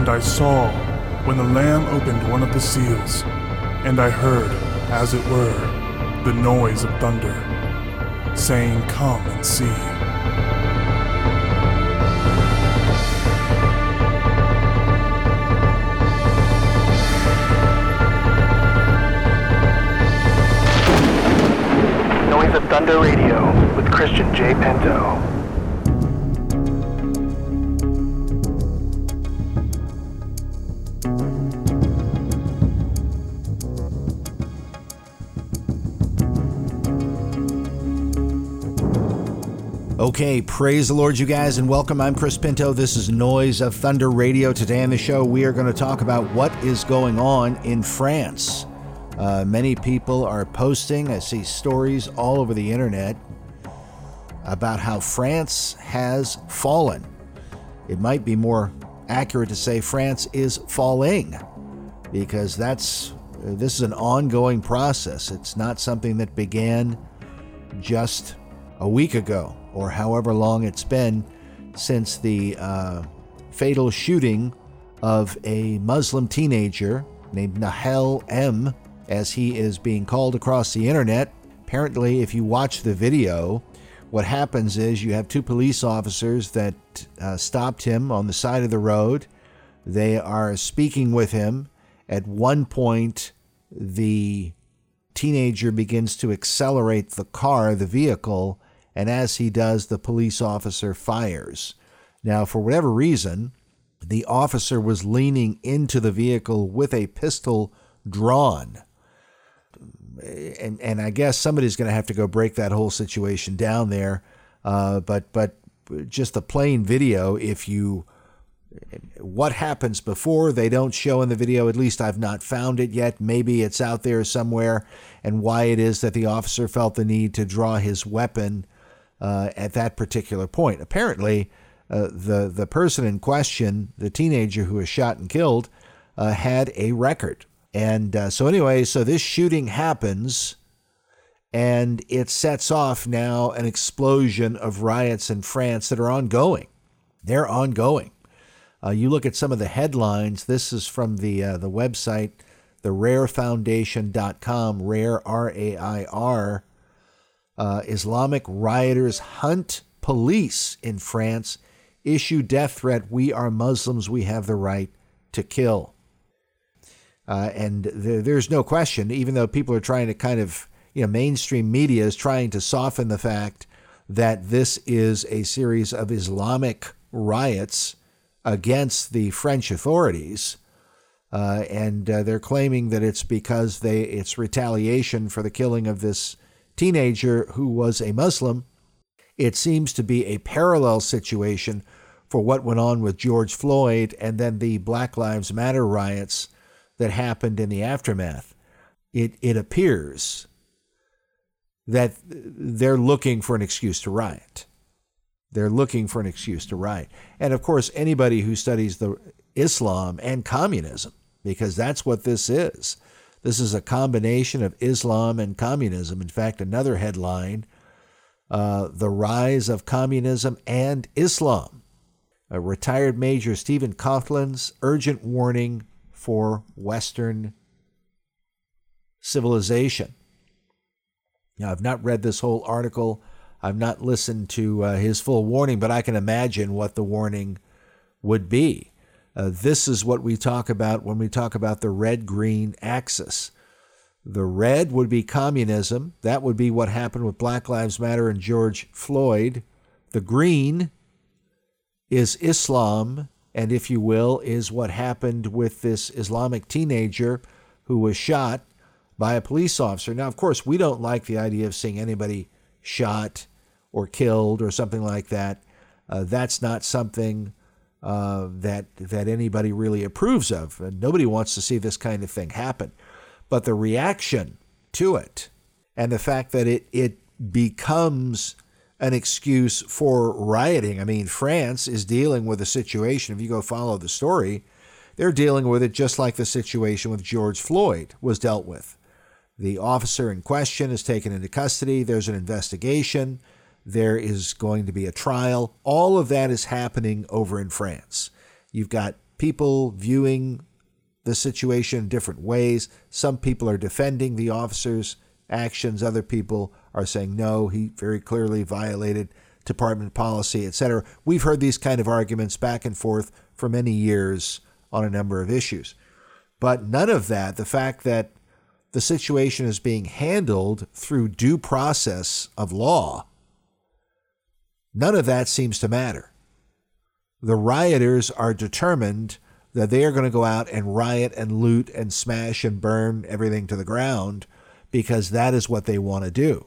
And I saw when the Lamb opened one of the seals, and I heard, as it were, the noise of thunder, saying, "Come and see." Noise of Thunder Radio with Christian J. Pinto. Okay, praise the Lord, you guys, and welcome. I'm Chris Pinto. This is Noise of Thunder Radio. Today on the show, we are going to talk about what is going on in France. Many people are posting, I see stories all over the internet about how France has fallen. It might be more accurate to say France is falling, because this is an ongoing process. It's not something that began just a week ago, or however long it's been since the fatal shooting of a Muslim teenager named Nahel M., as he is being called across the internet. Apparently, if you watch the video, what happens is you have two police officers that stopped him on the side of the road. They are speaking with him. At one point, the teenager begins to accelerate the car, the vehicle, and as he does, the police officer fires. Now, for whatever reason, the officer was leaning into the vehicle with a pistol drawn. And I guess somebody's going to have to go break that whole situation down there. But just the plain video, what happens before, they don't show in the video. At least I've not found it yet. Maybe it's out there somewhere, and why it is that the officer felt the need to draw his weapon at that particular point. Apparently, the person in question, the teenager who was shot and killed, had a record. And so this shooting happens, and it sets off now an explosion of riots in France that are ongoing. They're ongoing. You look at some of the headlines. This is from the website, the rarefoundation.com, rare, R-A-I-R. Islamic rioters hunt police in France, issue death threat, "We are Muslims, we have the right to kill." And there's no question, even though people are trying to kind of, mainstream media is trying to soften the fact that this is a series of Islamic riots against the French authorities. And they're claiming that it's because it's retaliation for the killing of this teenager who was a Muslim. It seems to be a parallel situation for what went on with George Floyd and then the Black Lives Matter riots that happened in the aftermath. It appears that they're looking for an excuse to riot. They're looking for an excuse to riot. And of course, anybody who studies the Islam and communism, because that's what this is. This is a combination of Islam and communism. In fact, another headline, the rise of communism and Islam. Retired Major Stephen Coughlin's urgent warning for Western civilization. Now, I've not read this whole article. I've not listened to his full warning, but I can imagine what the warning would be. This is what we talk about when we talk about the red-green axis. The red would be communism. That would be what happened with Black Lives Matter and George Floyd. The green is Islam, and if you will, is what happened with this Islamic teenager who was shot by a police officer. Now, of course, we don't like the idea of seeing anybody shot or killed or something like that. That's not something that anybody really approves of. Nobody wants to see this kind of thing happen. But the reaction to it and the fact that it becomes an excuse for rioting. I mean, France is dealing with a situation, if you go follow the story, they're dealing with it just like the situation with George Floyd was dealt with. The officer in question is taken into custody. There's an investigation. There is going to be a trial. All of that is happening over in France. You've got people viewing the situation in different ways. Some people are defending the officer's actions. Other people are saying, no, he very clearly violated department policy, etc. We've heard these kind of arguments back and forth for many years on a number of issues. But none of that, the fact that the situation is being handled through due process of law, none of that seems to matter. The rioters are determined that they are going to go out and riot and loot and smash and burn everything to the ground because that is what they want to do.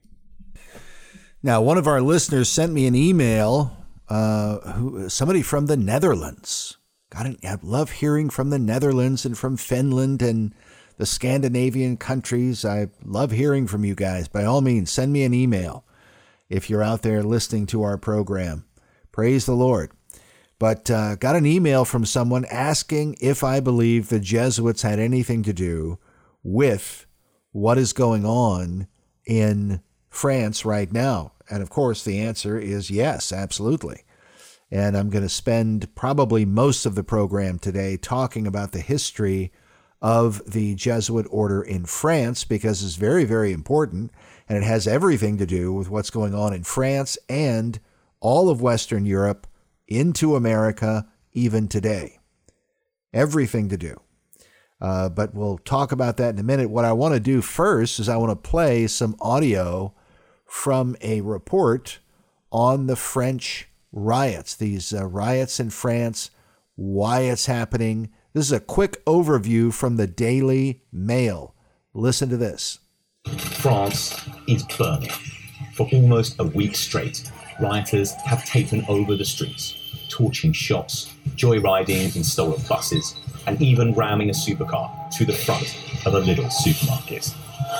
Now, one of our listeners sent me an email, somebody from the Netherlands. God, I love hearing from the Netherlands and from Finland and the Scandinavian countries. I love hearing from you guys. By all means, send me an email if you're out there listening to our program. Praise the Lord. But got an email from someone asking if I believe the Jesuits had anything to do with what is going on in France right now. And of course, the answer is yes, absolutely. And I'm going to spend probably most of the program today talking about the history of the Jesuit order in France, because it's very, very important, and it has everything to do with what's going on in France and all of Western Europe into America even today. Everything to do. But we'll talk about that in a minute. What I want to do first is I want to play some audio from a report on the French riots, these riots in France, why it's happening. This is a quick overview from the Daily Mail. Listen to this. France is burning. For almost a week straight, rioters have taken over the streets, torching shops, joyriding in stolen buses, and even ramming a supercar to the front of a little supermarket.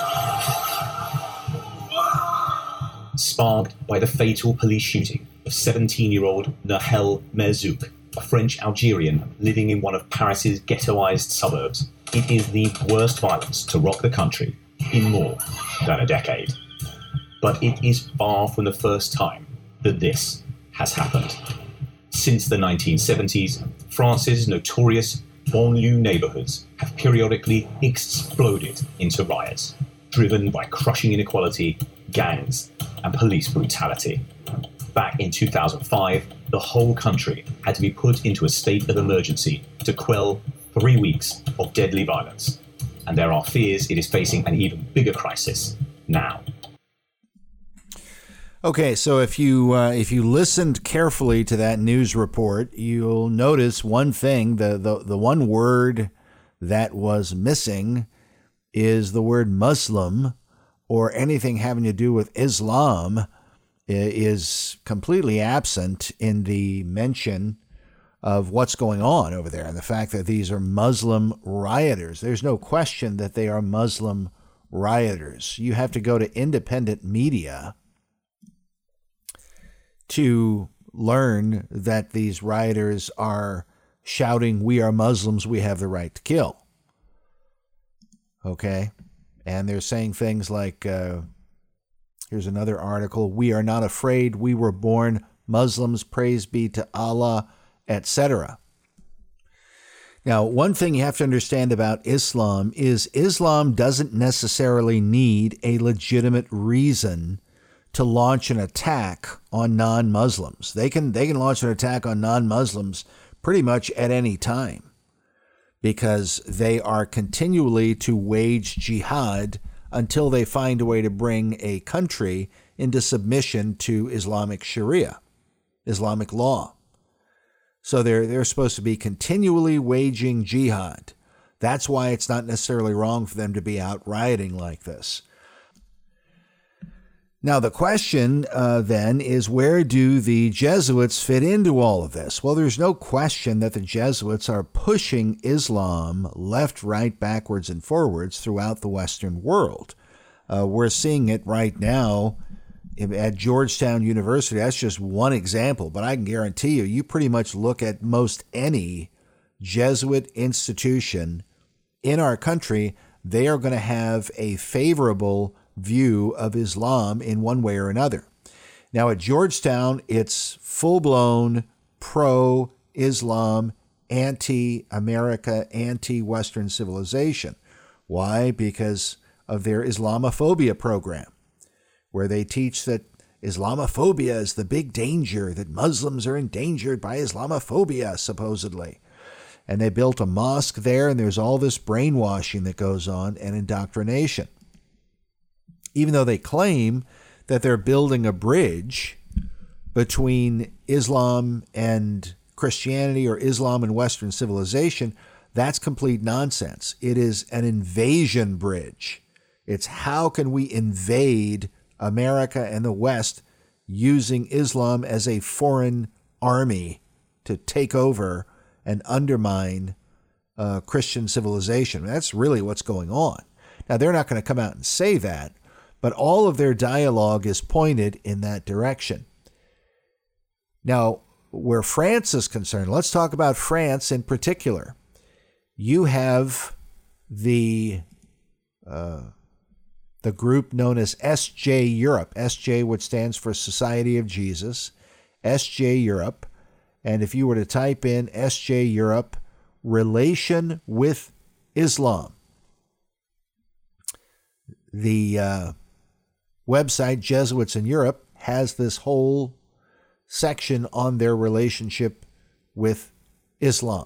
Sparked by the fatal police shooting of 17-year-old Nahel Merzouk, a French Algerian living in one of Paris's ghettoized suburbs, it is the worst violence to rock the country in more than a decade. But it is far from the first time that this has happened. Since the 1970s, France's notorious banlieue neighborhoods have periodically exploded into riots, driven by crushing inequality, gangs, and police brutality. Back in 2005, the whole country had to be put into a state of emergency to quell 3 weeks of deadly violence. And there are fears it is facing an even bigger crisis now. Okay, so if you listened carefully to that news report, you'll notice one thing. The one word that was missing is the word Muslim, or anything having to do with Islam is completely absent in the mention of what's going on over there, and the fact that these are Muslim rioters. There's no question that they are Muslim rioters. You have to go to independent media to learn that these rioters are shouting, "We are Muslims, we have the right to kill." Okay? And they're saying things like, here's another article, "We are not afraid, we were born Muslims, praise be to Allah," etc. Now, one thing you have to understand about Islam is Islam doesn't necessarily need a legitimate reason to launch an attack on non-Muslims. They can launch an attack on non-Muslims pretty much at any time, because they are continually to wage jihad until they find a way to bring a country into submission to Islamic Sharia, Islamic law. So they're supposed to be continually waging jihad. That's why it's not necessarily wrong for them to be out rioting like this. Now, the question then is, where do the Jesuits fit into all of this? Well, there's no question that the Jesuits are pushing Islam left, right, backwards, and forwards throughout the Western world. We're seeing it right now at Georgetown University. That's just one example, but I can guarantee you pretty much look at most any Jesuit institution in our country, they are going to have a favorable view of Islam in one way or another. Now, at Georgetown, it's full-blown pro-Islam, anti-America, anti-Western civilization. Why? Because of their Islamophobia program, where they teach that Islamophobia is the big danger, that Muslims are endangered by Islamophobia, supposedly. And they built a mosque there, and there's all this brainwashing that goes on and indoctrination. Even though they claim that they're building a bridge between Islam and Christianity or Islam and Western civilization, that's complete nonsense. It is an invasion bridge. It's how can we invade America and the West using Islam as a foreign army to take over and undermine Christian civilization. That's really what's going on. Now, they're not going to come out and say that, but all of their dialogue is pointed in that direction. Now, where France is concerned, let's talk about France in particular. You have the group known as SJ Europe, SJ, which stands for Society of Jesus, SJ Europe. And if you were to type in SJ Europe, relation with Islam, the website Jesuits in Europe has this whole section on their relationship with Islam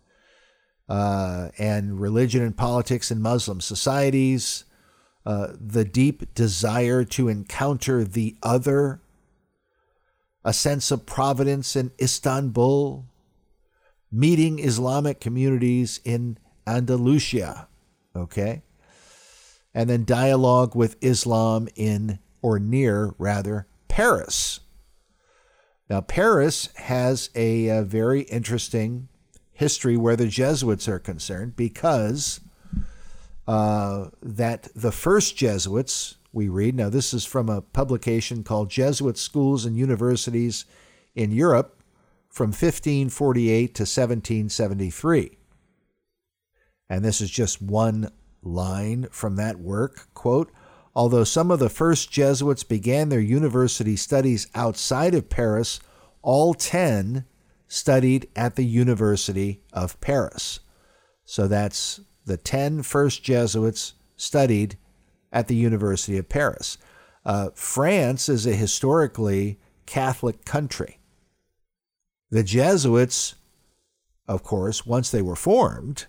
and religion and politics in Muslim societies, the deep desire to encounter the other, a sense of providence in Istanbul, meeting Islamic communities in Andalusia, okay? And then dialogue with Islam in, or near, rather, Paris. Now, Paris has a very interesting history where the Jesuits are concerned, because that the first Jesuits, we read, now this is from a publication called Jesuit Schools and Universities in Europe from 1548 to 1773. And this is just one line from that work, quote, although some of the first Jesuits began their university studies outside of Paris, all 10 studied at the University of Paris. So that's the 10 first Jesuits studied at the University of Paris. France is a historically Catholic country. The Jesuits, of course, once they were formed,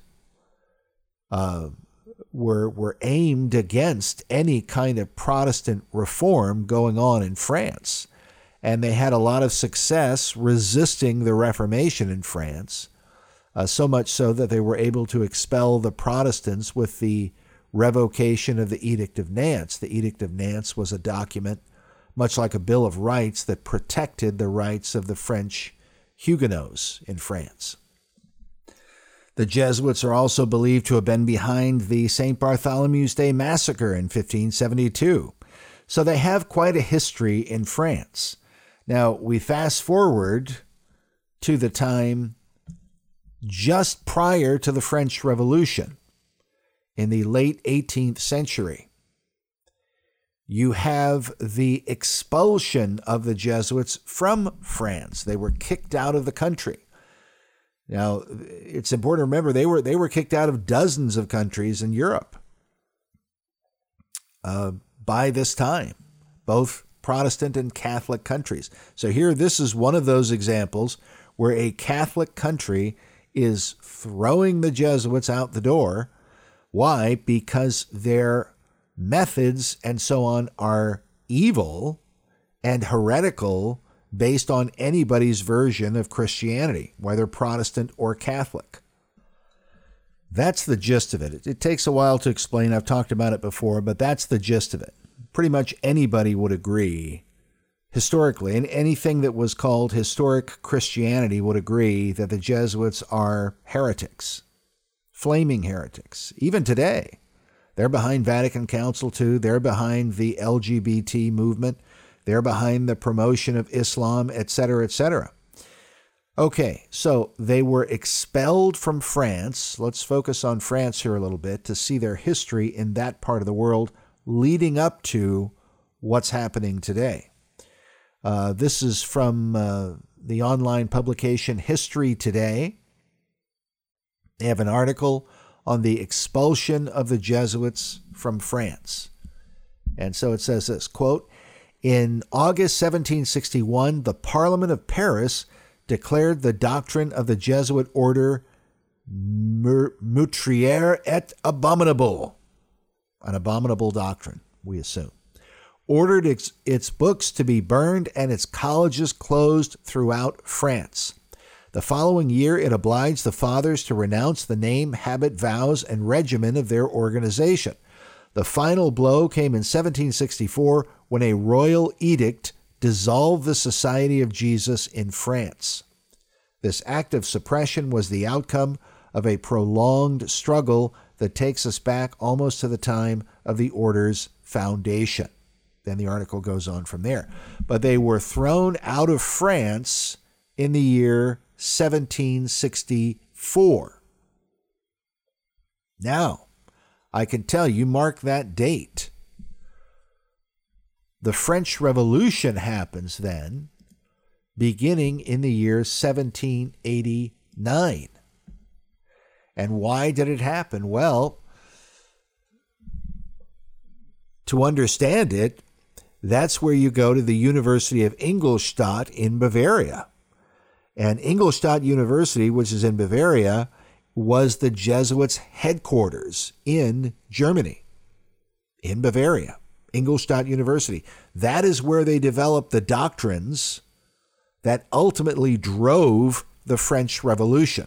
were aimed against any kind of Protestant reform going on in France. And they had a lot of success resisting the Reformation in France, so much so that they were able to expel the Protestants with the revocation of the Edict of Nantes. The Edict of Nantes was a document, much like a Bill of Rights, that protected the rights of the French Huguenots in France. The Jesuits are also believed to have been behind the St. Bartholomew's Day massacre in 1572. So they have quite a history in France. Now, we fast forward to the time just prior to the French Revolution in the late 18th century. You have the expulsion of the Jesuits from France. They were kicked out of the country. Now, it's important to remember they were kicked out of dozens of countries in Europe by this time, both Protestant and Catholic countries. So here, this is one of those examples where a Catholic country is throwing the Jesuits out the door. Why? Because their methods and so on are evil and heretical based on anybody's version of Christianity, whether Protestant or Catholic. That's the gist of it. It takes a while to explain. I've talked about it before, but that's the gist of it. Pretty much anybody would agree, historically, and anything that was called historic Christianity would agree that the Jesuits are heretics, flaming heretics. Even today, they're behind Vatican Council II. They're behind the LGBT movement. They're behind the promotion of Islam, etc., etc. Okay, so they were expelled from France. Let's focus on France here a little bit to see their history in that part of the world leading up to what's happening today. This is from the online publication History Today. They have an article on the expulsion of the Jesuits from France. And so it says this, quote, in August 1761, the Parliament of Paris declared the doctrine of the Jesuit order meurtrière et abominable, an abominable doctrine, we assume, ordered its books to be burned and its colleges closed throughout France. The following year, it obliged the fathers to renounce the name, habit, vows, and regimen of their organization. The final blow came in 1764 when a royal edict dissolved the Society of Jesus in France. This act of suppression was the outcome of a prolonged struggle that takes us back almost to the time of the order's foundation. Then the article goes on from there. But they were thrown out of France in the year 1764. Now, I can tell you, mark that date. The French Revolution happens then, beginning in the year 1789. And why did it happen? Well, to understand it, that's where you go to the University of Ingolstadt in Bavaria. And Ingolstadt University, which is in Bavaria, was the Jesuits' headquarters in Germany, in Bavaria, Ingolstadt University. That is where they developed the doctrines that ultimately drove the French Revolution.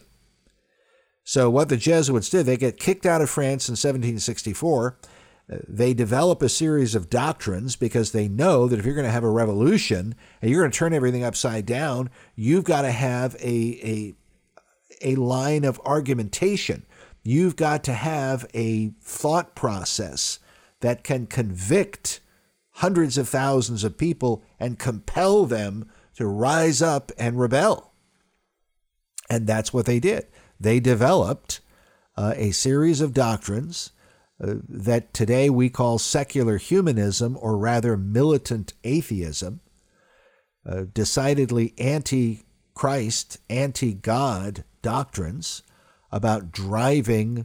So what the Jesuits did, they get kicked out of France in 1764. They develop a series of doctrines because they know that if you're going to have a revolution and you're going to turn everything upside down, you've got to have a line of argumentation. You've got to have a thought process that can convict hundreds of thousands of people and compel them to rise up and rebel. And that's what they did. They developed a series of doctrines that today we call secular humanism, or rather militant atheism, decidedly anti-Christ, anti-God doctrines about driving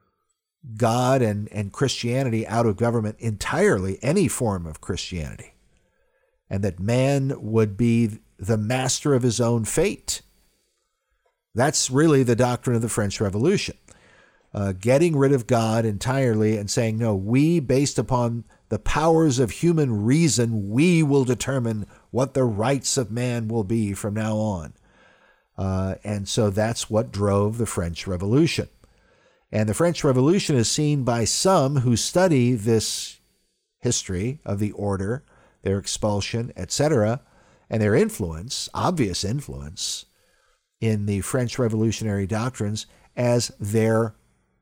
God and Christianity out of government entirely, any form of Christianity, and that man would be the master of his own fate. That's really the doctrine of the French Revolution. Getting rid of God entirely and saying, no, we, based upon the powers of human reason, we will determine what the rights of man will be from now on. And so that's what drove the French Revolution. And the French Revolution is seen by some who study this history of the order, their expulsion, etc., and their influence, obvious influence, in the French revolutionary doctrines as their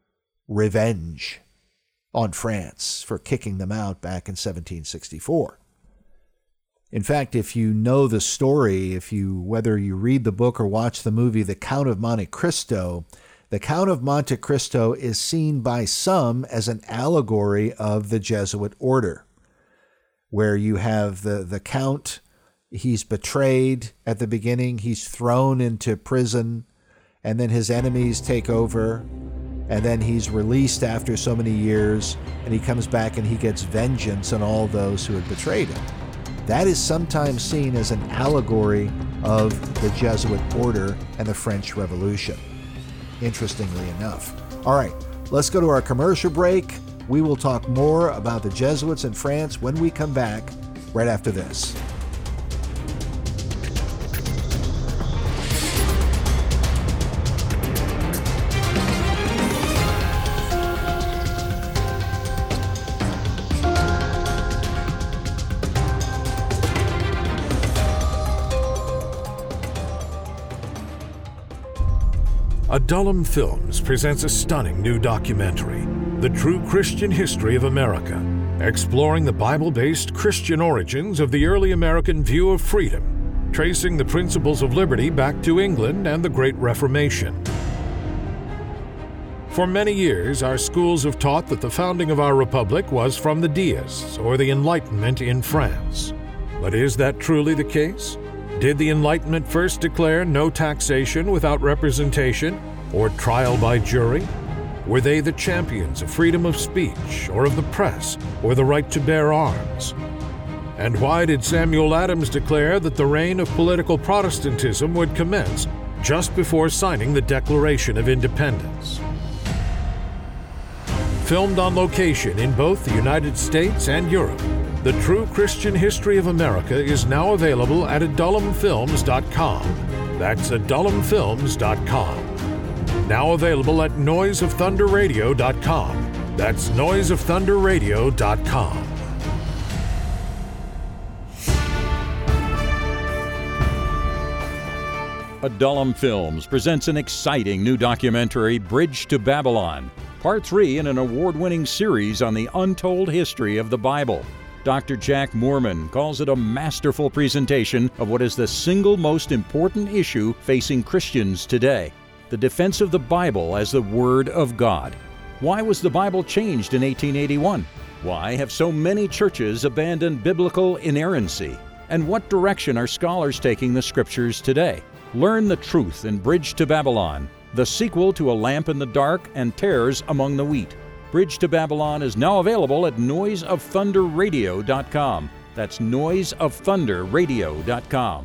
revenge on France for kicking them out back in 1764. In fact, if you know the story, whether you read the book or watch the movie The Count of Monte Cristo, the Count of Monte Cristo is seen by some as an allegory of the Jesuit order, where you have the Count, he's betrayed at the beginning, he's thrown into prison, and then his enemies take over, and then he's released after so many years, and he comes back and he gets vengeance on all those who had betrayed him. That is sometimes seen as an allegory of the Jesuit order and the French Revolution, interestingly enough. All right, let's go to our commercial break. We will talk more about the Jesuits in France when we come back right after this. Adullam Films presents a stunning new documentary, The True Christian History of America, exploring the Bible-based Christian origins of the early American view of freedom, tracing the principles of liberty back to England and the Great Reformation. For many years, our schools have taught that the founding of our republic was from the Deists or the Enlightenment in France. But is that truly the case? Did the Enlightenment first declare no taxation without representation? or trial by jury? Were they the champions of freedom of speech or of the press or the right to bear arms? And why did Samuel Adams declare that the reign of political Protestantism would commence just before signing the Declaration of Independence? Filmed on location in both the United States and Europe, The True Christian History of America is now available at adullumfilms.com. That's adullumfilms.com. Now available at noiseofthunderradio.com. That's noiseofthunderradio.com. Adullam Films presents an exciting new documentary, Bridge to Babylon, Part 3 in an award-winning series on the untold history of the Bible. Dr. Jack Moorman calls it a masterful presentation of what is the single most important issue facing Christians today, the defense of the Bible as the Word of God. Why was the Bible changed in 1881? Why have so many churches abandoned biblical inerrancy? And what direction are scholars taking the Scriptures today? Learn the truth in Bridge to Babylon, the sequel to A Lamp in the Dark and Tares Among the Wheat. Bridge to Babylon is now available at noiseofthunderradio.com. That's noiseofthunderradio.com.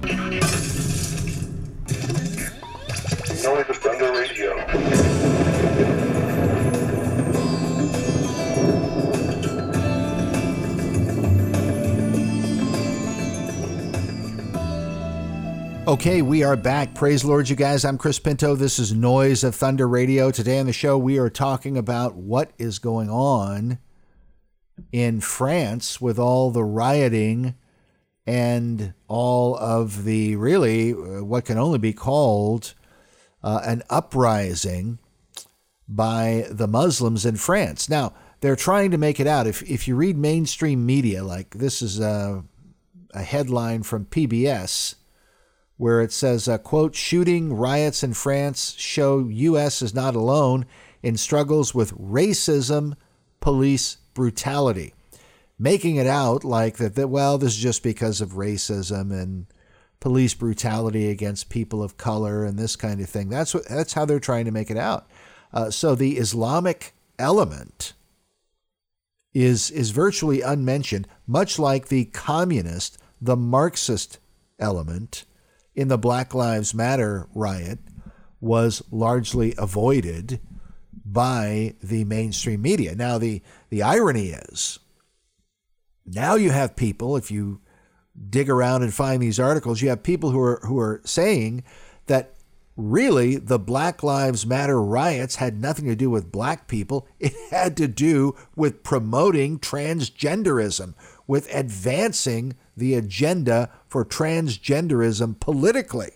Noise of Thunder Radio. Okay, we are back. Praise the Lord, you guys. I'm Chris Pinto. This is Noise of Thunder Radio. Today on the show, we are talking about what is going on in France with all the rioting and all of the really what can only be called an uprising by the Muslims in France. Now, they're trying to make it out. If you read mainstream media, like this is a headline from PBS, where it says, quote, shooting riots in France show U.S. is not alone in struggles with racism, police brutality. Making it out like that well, this is just because of racism and police brutality against people of color and this kind of thing. That's how they're trying to make it out. So the Islamic element is virtually unmentioned, much like the communist, the Marxist element in the Black Lives Matter riot was largely avoided by the mainstream media. Now, the irony is, now you have people, if you dig around and find these articles, you have people who are saying that really the Black Lives Matter riots had nothing to do with black people. It had to do with promoting transgenderism, with advancing the agenda for transgenderism politically.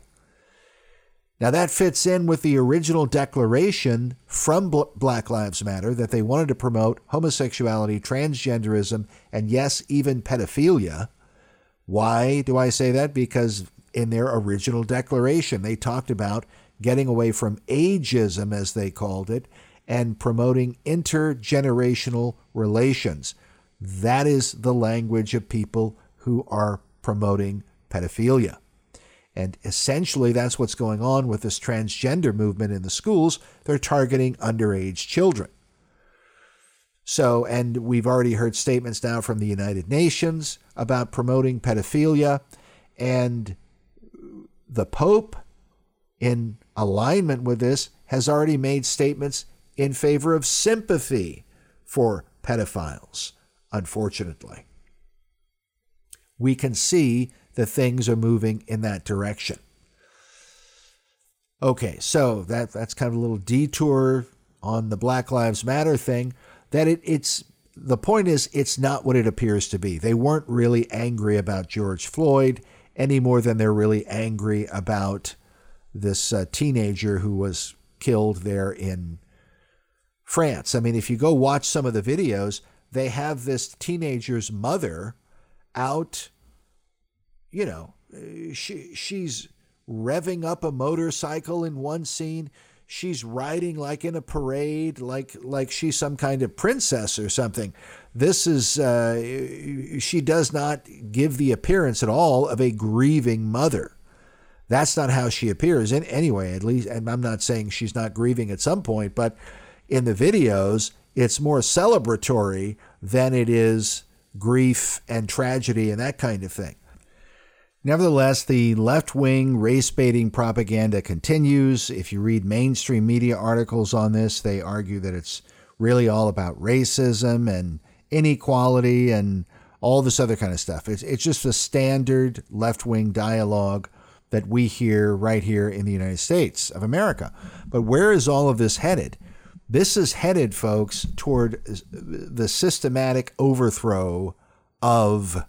Now that fits in with the original declaration from Black Lives Matter that they wanted to promote homosexuality, transgenderism, and yes, even pedophilia. Why do I say that? Because in their original declaration, they talked about getting away from ageism, as they called it, and promoting intergenerational relations. That is the language of people who are promoting pedophilia. And essentially, that's what's going on with this transgender movement in the schools. They're targeting underage children. So, and we've already heard statements now from the United Nations about promoting pedophilia. And the Pope, in alignment with this, has already made statements in favor of sympathy for pedophiles, unfortunately. We can see that things are moving in that direction. Okay, so that's kind of a little detour on the Black Lives Matter thing. That it's the point is, it's not what it appears to be. They weren't really angry about George Floyd any more than they're really angry about this teenager who was killed there in France. I mean, if you go watch some of the videos, they have this teenager's mother out, you know, she's revving up a motorcycle in one scene. She's riding like in a parade, like she's some kind of princess or something. This is, she does not give the appearance at all of a grieving mother. That's not how she appears anyway, at least. And I'm not saying she's not grieving at some point, but in the videos, it's more celebratory than it is grief and tragedy and that kind of thing. Nevertheless, the left-wing race-baiting propaganda continues. If you read mainstream media articles on this, they argue that it's really all about racism and inequality and all this other kind of stuff. It's just a standard left-wing dialogue that we hear right here in the United States of America. But where is all of this headed? This is headed, folks, toward the systematic overthrow of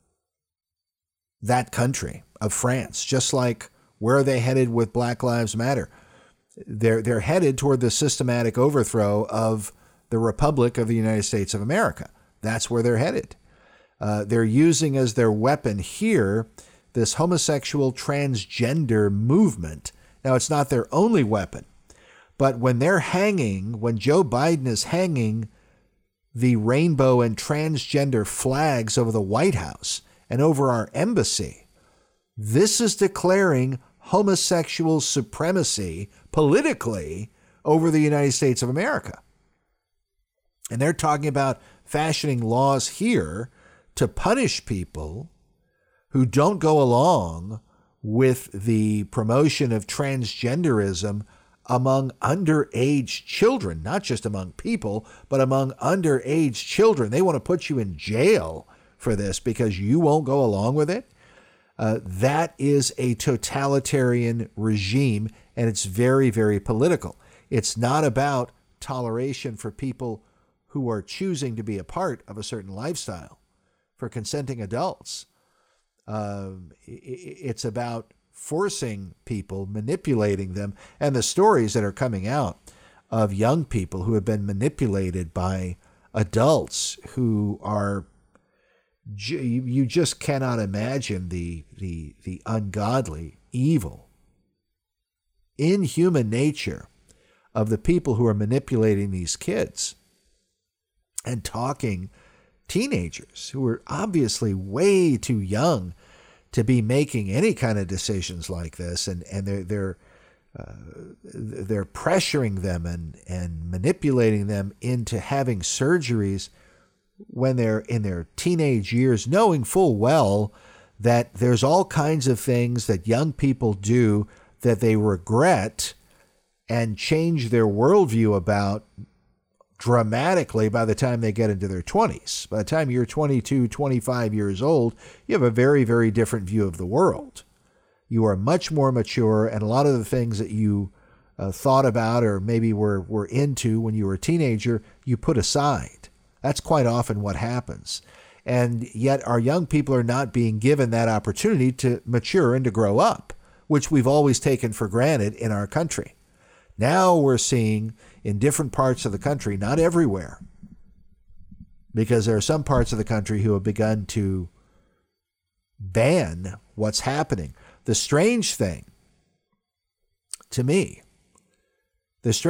that country, of France. Just like where are they headed with Black Lives Matter? They're headed toward the systematic overthrow of the Republic of the United States of America. That's where they're headed. They're using as their weapon here this homosexual transgender movement. Now, it's not their only weapon, but when they're hanging, when Joe Biden is hanging the rainbow and transgender flags over the White House and over our embassy, this is declaring homosexual supremacy politically over the United States of America. And they're talking about fashioning laws here to punish people who don't go along with the promotion of transgenderism among underage children, not just among people, but among underage children. They want to put you in jail for this because you won't go along with it. That is a totalitarian regime, and it's very, very political. It's not about toleration for people who are choosing to be a part of a certain lifestyle, for consenting adults. It's about forcing people, manipulating them, and the stories that are coming out of young people who have been manipulated by adults who are, you just cannot imagine the ungodly, evil, inhuman nature of the people who are manipulating these kids and talking teenagers who are obviously way too young to be making any kind of decisions like this, and they're pressuring them and manipulating them into having surgeries when they're in their teenage years, knowing full well that there's all kinds of things that young people do that they regret and change their worldview about dramatically by the time they get into their 20s. By the time you're 22, 25 years old, you have a very, very different view of the world. You are much more mature, and a lot of the things that you thought about or maybe were into when you were a teenager, you put aside. That's quite often what happens. And yet our young people are not being given that opportunity to mature and to grow up, which we've always taken for granted in our country. Now we're seeing in different parts of the country, not everywhere, because there are some parts of the country who have begun to ban what's happening. The strange thing, to me, is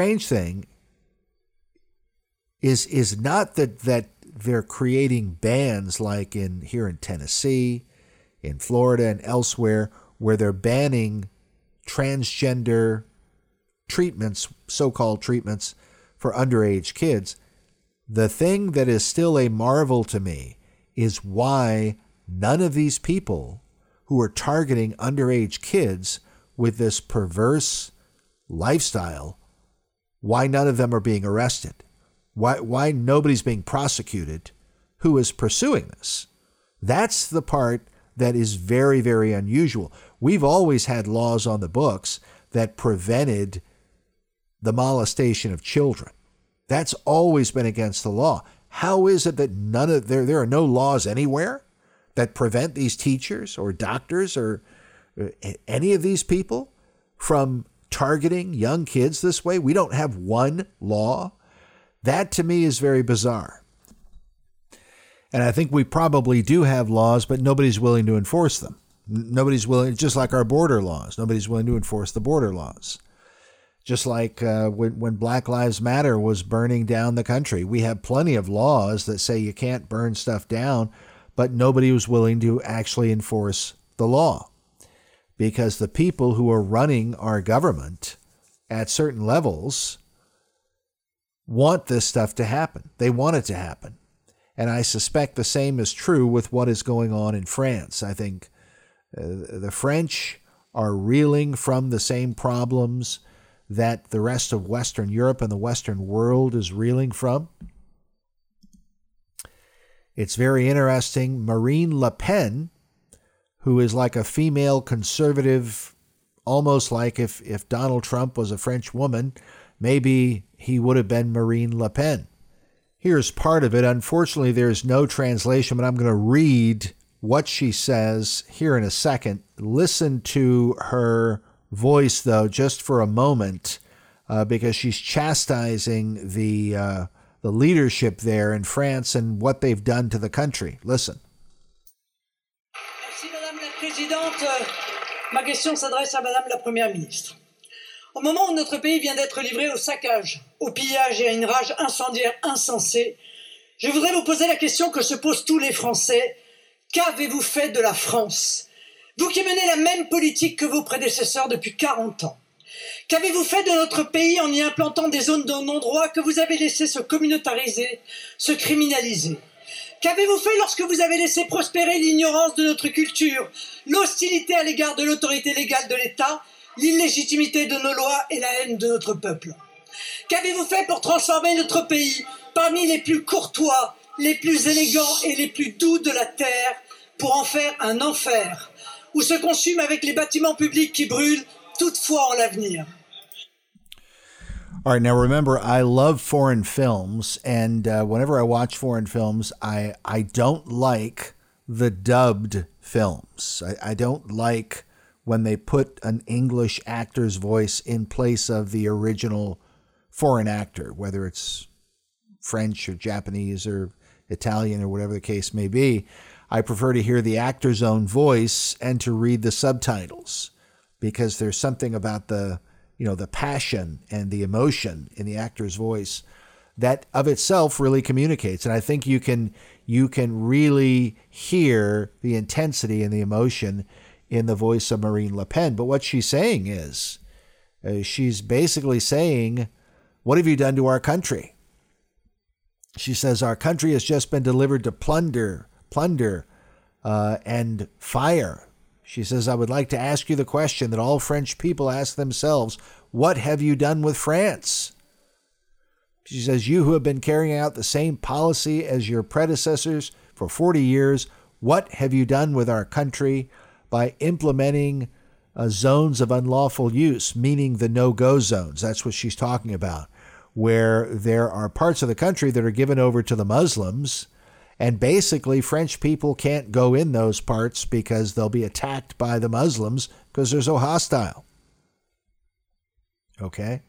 not that they're creating bans like here in Tennessee, in Florida, and elsewhere, where they're banning transgender treatments, so-called treatments for underage kids. The thing that is still a marvel to me is why none of these people who are targeting underage kids with this perverse lifestyle, why none of them are being arrested. Why nobody's being prosecuted who is pursuing this. That's the part that is very, very unusual. We've always had laws on the books that prevented the molestation of children. That's always been against the law. How is it that there are no laws anywhere that prevent these teachers or doctors or any of these people from targeting young kids this way? We don't have one law. That to me is very bizarre. And I think we probably do have laws, but nobody's willing to enforce them. Nobody's willing, just like our border laws. Nobody's willing to enforce the border laws. Just like when Black Lives Matter was burning down the country. We have plenty of laws that say you can't burn stuff down, but nobody was willing to actually enforce the law. because the people who are running our government at certain levels want this stuff to happen. They want it to happen. And I suspect the same is true with what is going on in France. I think the French are reeling from the same problems that the rest of Western Europe and the Western world is reeling from. It's very interesting. Marine Le Pen, who is like a female conservative, almost like if Donald Trump was a French woman, maybe he would have been Marine Le Pen. Here's part of it. Unfortunately, there's no translation, but I'm going to read what she says here in a second. Listen to her voice, though, just for a moment, because she's chastising the leadership there in France and what they've done to the country. Listen. Merci, Madame la Présidente. Ma question s'adresse à Madame la Première ministre. Au moment où notre pays vient d'être livré au saccage, au pillage et à une rage incendiaire insensée, je voudrais vous poser la question que se posent tous les Français. Qu'avez-vous fait de la France? Vous qui menez la même politique que vos prédécesseurs depuis 40 ans. Qu'avez-vous fait de notre pays en y implantant des zones de non-droit que vous avez laissé se communautariser, se criminaliser? Qu'avez-vous fait lorsque vous avez laissé prospérer l'ignorance de notre culture, l'hostilité à l'égard de l'autorité légale de l'État, l'illégitimité de nos lois et la haine de notre peuple? Qu'avez-vous fait pour transformer notre pays parmi les plus courtois, les plus élégants et les plus doux de la terre, pour en faire un enfer, où se consument avec les bâtiments publics qui brûlent toute foi en l'avenir? All right, now remember, I love foreign films, and whenever I watch foreign films, I don't like the dubbed films. I don't like when they put an English actor's voice in place of the original foreign actor, whether it's French or Japanese or Italian or whatever the case may be. I prefer to hear the actor's own voice and to read the subtitles, because there's something about the passion and the emotion in the actor's voice that of itself really communicates. And I think you can really hear the intensity and the emotion in the voice of Marine Le Pen. But what she's saying is, she's basically saying, what have you done to our country? She says, our country has just been delivered to plunder, and fire. She says, I would like to ask you the question that all French people ask themselves. What have you done with France? She says, you who have been carrying out the same policy as your predecessors for 40 years, what have you done with our country by implementing zones of unlawful use, meaning the no-go zones? That's what she's talking about, where there are parts of the country that are given over to the Muslims, and basically French people can't go in those parts because they'll be attacked by the Muslims because they're so hostile. Okay?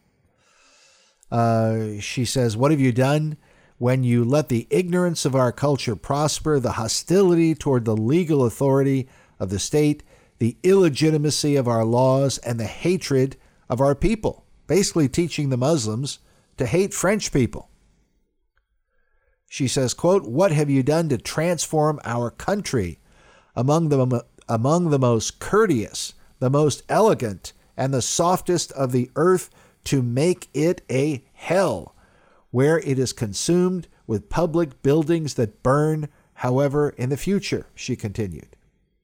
She says, what have you done when you let the ignorance of our culture prosper, the hostility toward the legal authority of the state, the illegitimacy of our laws, and the hatred of our people? Basically teaching the Muslims to hate French people. She says, quote, what have you done to transform our country among the most courteous, the most elegant, and the softest of the earth, to make it a hell, where it is consumed with public buildings that burn, however, in the future, she continued.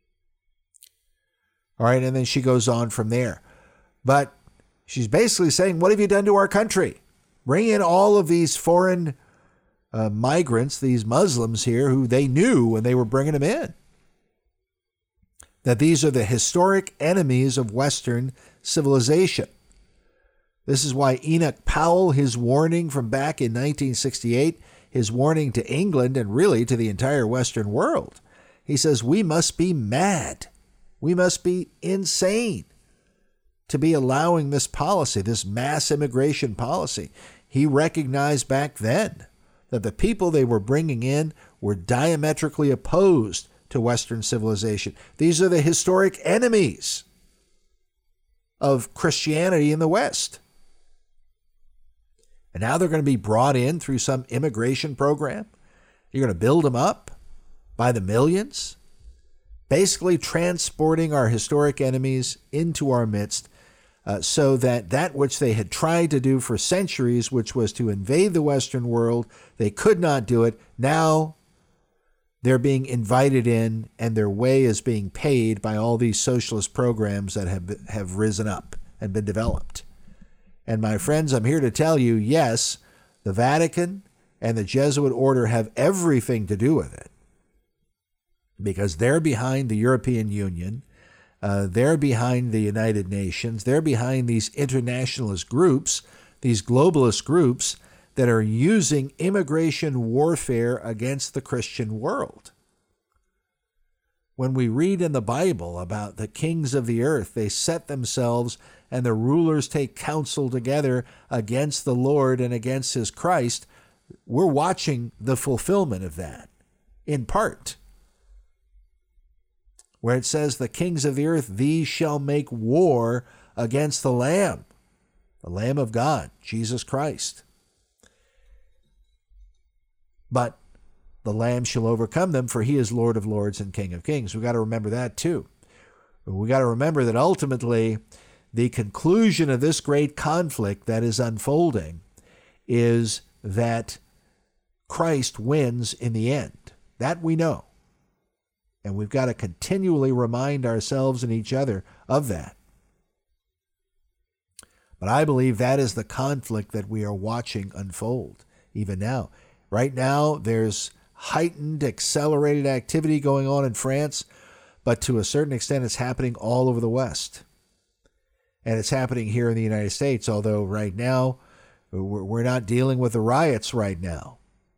All right, and then she goes on from there. But she's basically saying, what have you done to our country? Bring in all of these foreign migrants, these Muslims here, who they knew when they were bringing them in, that these are the historic enemies of Western civilization. This is why Enoch Powell, his warning from back in 1968, his warning to England and really to the entire Western world, he says, we must be mad. We must be insane to be allowing this policy, this mass immigration policy. He recognized back then that the people they were bringing in were diametrically opposed to Western civilization. These are the historic enemies of Christianity in the West. And now they're going to be brought in through some immigration program. You're going to build them up by the millions. basically transporting our historic enemies into our midst, so that which they had tried to do for centuries, which was to invade the Western world, they could not do it. Now they're being invited in, and their way is being paid by all these socialist programs that have risen up and been developed. And my friends, I'm here to tell you, yes, the Vatican and the Jesuit order have everything to do with it, because they're behind the European Union. They're behind the United Nations. They're behind these internationalist groups, these globalist groups that are using immigration warfare against the Christian world. When we read in the Bible about the kings of the earth, they set themselves and the rulers take counsel together against the Lord and against his Christ, we're watching the fulfillment of that, in part. Where it says, the kings of the earth, these shall make war against the Lamb of God, Jesus Christ. But the Lamb shall overcome them, for he is Lord of lords and King of kings. We've got to remember that too. We've got to remember that ultimately the conclusion of this great conflict that is unfolding is that Christ wins in the end. That we know. And we've got to continually remind ourselves and each other of that. But I believe that is the conflict that we are watching unfold even now. Right now, there's heightened, accelerated activity going on in France, but to a certain extent, it's happening all over the West. And it's happening here in the United States, although right now, we're not dealing with the riots right now.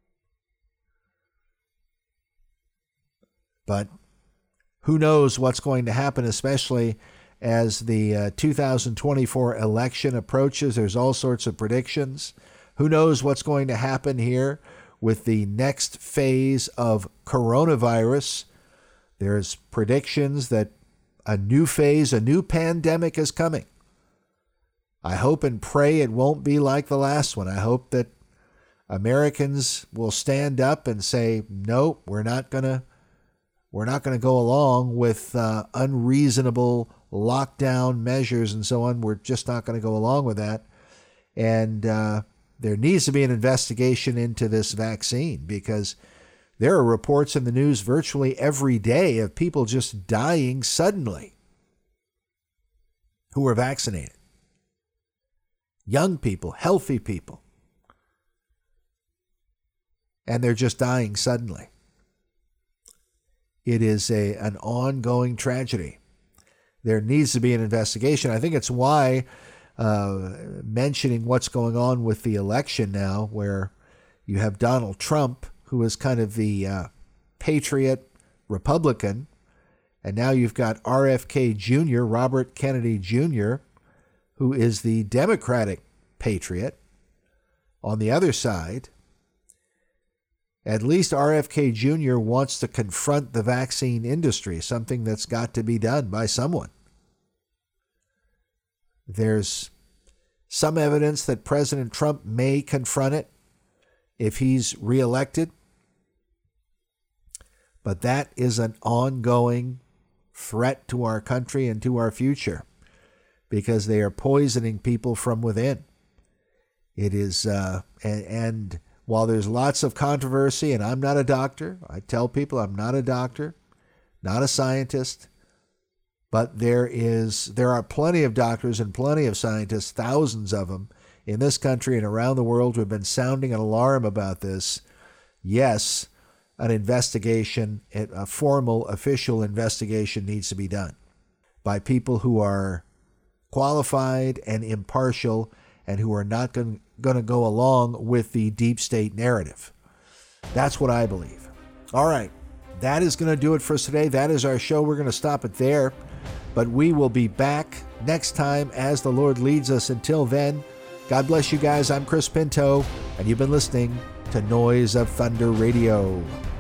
But who knows what's going to happen, especially as the 2024 election approaches. There's all sorts of predictions. Who knows what's going to happen here with the next phase of coronavirus. There's predictions that a new phase, a new pandemic is coming. I hope and pray it won't be like the last one. I hope that Americans will stand up and say, no, we're not going to go along with unreasonable lockdown measures and so on. We're just not going to go along with that. And there needs to be an investigation into this vaccine, because there are reports in the news virtually every day of people just dying suddenly who were vaccinated. Young people, healthy people. And they're just dying suddenly. It is an ongoing tragedy. There needs to be an investigation. I think it's why mentioning what's going on with the election now, where you have Donald Trump, who is kind of the patriot Republican, and now you've got RFK Jr., Robert Kennedy Jr., who is the Democratic patriot on the other side. At least RFK Jr. wants to confront the vaccine industry, something that's got to be done by someone. There's some evidence that President Trump may confront it if he's reelected. But that is an ongoing threat to our country and to our future, because they are poisoning people from within. It is, and while there's lots of controversy, and I'm not a doctor, I tell people I'm not a doctor, not a scientist, but there are plenty of doctors and plenty of scientists, thousands of them in this country and around the world, who have been sounding an alarm about this. Yes, an investigation, a formal official investigation needs to be done by people who are qualified and impartial and who are not going to go along with the deep state narrative. That's what I believe. All right, that is going to do it for us today. That is our show. We're going to stop it there, but we will be back next time as the Lord leads us. Until then, God bless you guys. I'm Chris Pinto, and you've been listening to Noise of Thunder Radio.